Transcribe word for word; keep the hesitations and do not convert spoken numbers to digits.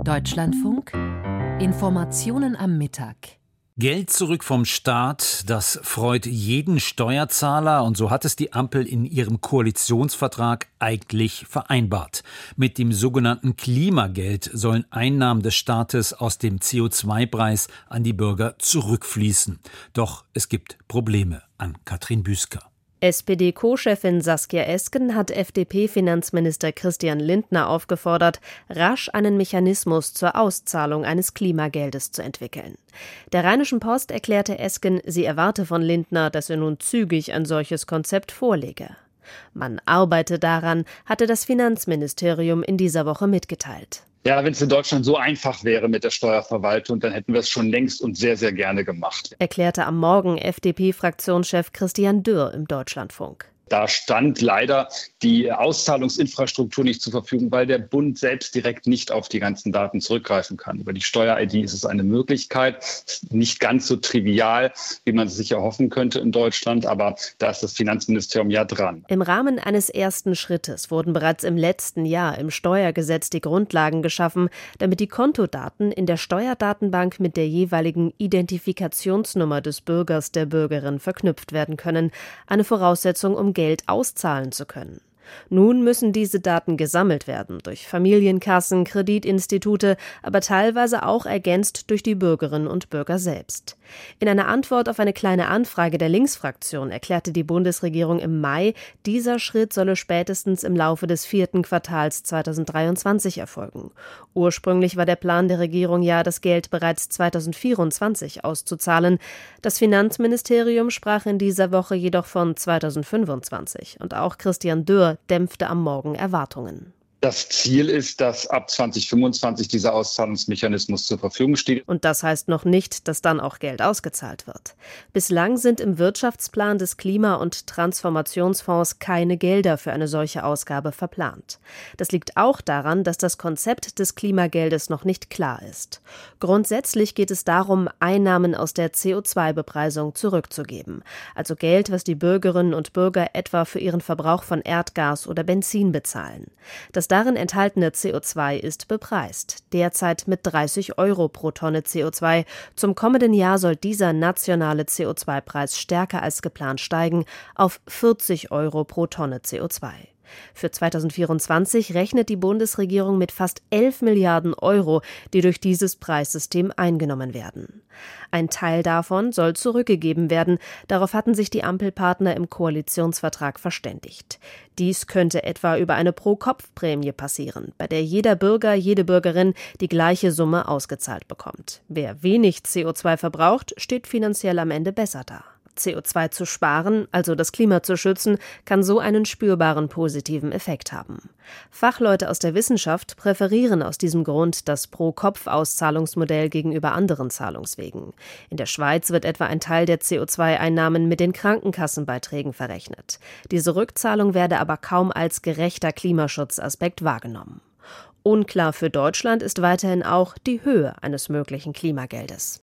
Deutschlandfunk Informationen am Mittag. Geld zurück vom Staat, das freut jeden Steuerzahler, und so hat es die Ampel in ihrem Koalitionsvertrag eigentlich vereinbart. Mit dem sogenannten Klimageld sollen Einnahmen des Staates aus dem C O zwei Preis an die Bürger zurückfließen. Doch es gibt Probleme. An Katrin Büsker. S P D-Co-Chefin Saskia Esken hat F D P-Finanzminister Christian Lindner aufgefordert, rasch einen Mechanismus zur Auszahlung eines Klimageldes zu entwickeln. Der Rheinischen Post erklärte Esken, sie erwarte von Lindner, dass er nun zügig ein solches Konzept vorlege. Man arbeite daran, hatte das Finanzministerium in dieser Woche mitgeteilt. Ja, wenn es in Deutschland so einfach wäre mit der Steuerverwaltung, dann hätten wir es schon längst und sehr, sehr gerne gemacht. Erklärte am Morgen F D P-Fraktionschef Christian Dürr im Deutschlandfunk. Da stand leider die Auszahlungsinfrastruktur nicht zur Verfügung, weil der Bund selbst direkt nicht auf die ganzen Daten zurückgreifen kann. Über die Steuer-I D ist es eine Möglichkeit, nicht ganz so trivial, wie man es sich erhoffen könnte in Deutschland, aber da ist das Finanzministerium ja dran. Im Rahmen eines ersten Schrittes wurden bereits im letzten Jahr im Steuergesetz die Grundlagen geschaffen, damit die Kontodaten in der Steuerdatenbank mit der jeweiligen Identifikationsnummer des Bürgers, der Bürgerin verknüpft werden können, eine Voraussetzung, um Geld auszahlen zu können. Nun müssen diese Daten gesammelt werden durch Familienkassen, Kreditinstitute, aber teilweise auch ergänzt durch die Bürgerinnen und Bürger selbst. In einer Antwort auf eine kleine Anfrage der Linksfraktion erklärte die Bundesregierung im Mai, dieser Schritt solle spätestens im Laufe des vierten Quartals zweitausenddreiundzwanzig erfolgen. Ursprünglich war der Plan der Regierung ja, das Geld bereits zweitausendvierundzwanzig auszuzahlen. Das Finanzministerium sprach in dieser Woche jedoch von zweitausendfünfundzwanzig. Und auch Christian Dürr dämpfte am Morgen Erwartungen. Das Ziel ist, dass ab zweitausendfünfundzwanzig dieser Auszahlungsmechanismus zur Verfügung steht. Und das heißt noch nicht, dass dann auch Geld ausgezahlt wird. Bislang sind im Wirtschaftsplan des Klima- und Transformationsfonds keine Gelder für eine solche Ausgabe verplant. Das liegt auch daran, dass das Konzept des Klimageldes noch nicht klar ist. Grundsätzlich geht es darum, Einnahmen aus der C O zwei Bepreisung zurückzugeben. Also Geld, was die Bürgerinnen und Bürger etwa für ihren Verbrauch von Erdgas oder Benzin bezahlen. Das darin enthaltene C O zwei ist bepreist, derzeit mit dreißig Euro pro Tonne C O zwei. Zum kommenden Jahr soll dieser nationale C O zwei Preis stärker als geplant steigen auf vierzig Euro pro Tonne C O zwei. Für zweitausendvierundzwanzig rechnet die Bundesregierung mit fast elf Milliarden Euro, die durch dieses Preissystem eingenommen werden. Ein Teil davon soll zurückgegeben werden. Darauf hatten sich die Ampelpartner im Koalitionsvertrag verständigt. Dies könnte etwa über eine Pro-Kopf-Prämie passieren, bei der jeder Bürger, jede Bürgerin die gleiche Summe ausgezahlt bekommt. Wer wenig C O zwei verbraucht, steht finanziell am Ende besser da. C O zwei zu sparen, also das Klima zu schützen, kann so einen spürbaren positiven Effekt haben. Fachleute aus der Wissenschaft präferieren aus diesem Grund das Pro-Kopf-Auszahlungsmodell gegenüber anderen Zahlungswegen. In der Schweiz wird etwa ein Teil der C O zwei Einnahmen mit den Krankenkassenbeiträgen verrechnet. Diese Rückzahlung werde aber kaum als gerechter Klimaschutzaspekt wahrgenommen. Unklar für Deutschland ist weiterhin auch die Höhe eines möglichen Klimageldes.